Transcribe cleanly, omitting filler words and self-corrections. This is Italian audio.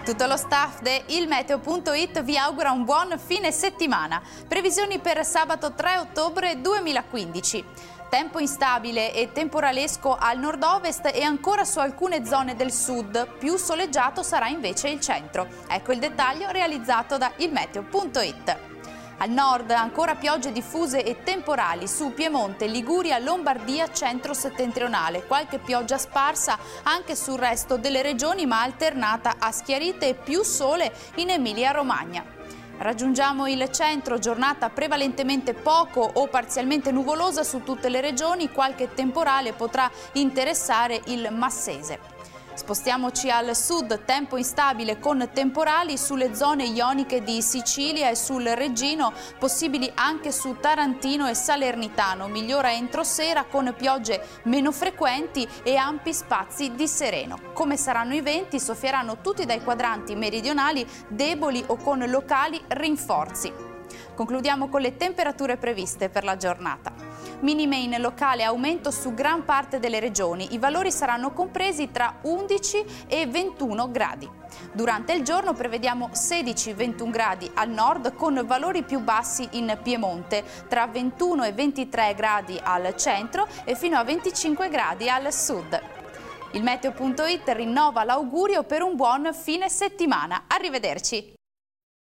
Tutto lo staff di ilmeteo.it vi augura un buon fine settimana. Previsioni per sabato 3 ottobre 2015. Tempo instabile e temporalesco al nord-ovest e ancora su alcune zone del sud. Più soleggiato sarà invece il centro. Ecco il dettaglio realizzato da ilmeteo.it. Al nord ancora piogge diffuse e temporali su Piemonte, Liguria, Lombardia, centro-settentrionale. Qualche pioggia sparsa anche sul resto delle regioni, ma alternata a schiarite e più sole in Emilia-Romagna. Raggiungiamo il centro, giornata prevalentemente poco o parzialmente nuvolosa su tutte le regioni, qualche temporale potrà interessare il Massese. Spostiamoci al sud, tempo instabile con temporali sulle zone ioniche di Sicilia e sul Reggino, possibili anche su Tarantino e Salernitano. Migliora entro sera con piogge meno frequenti e ampi spazi di sereno. Come saranno i venti? Soffieranno tutti dai quadranti meridionali, deboli o con locali rinforzi. Concludiamo con le temperature previste per la giornata. Minime in locale aumento su gran parte delle regioni. I valori saranno compresi tra 11 e 21 gradi. Durante il giorno prevediamo 16-21 gradi al nord con valori più bassi in Piemonte, tra 21 e 23 gradi al centro e fino a 25 gradi al sud. Il meteo.it rinnova l'augurio per un buon fine settimana. Arrivederci!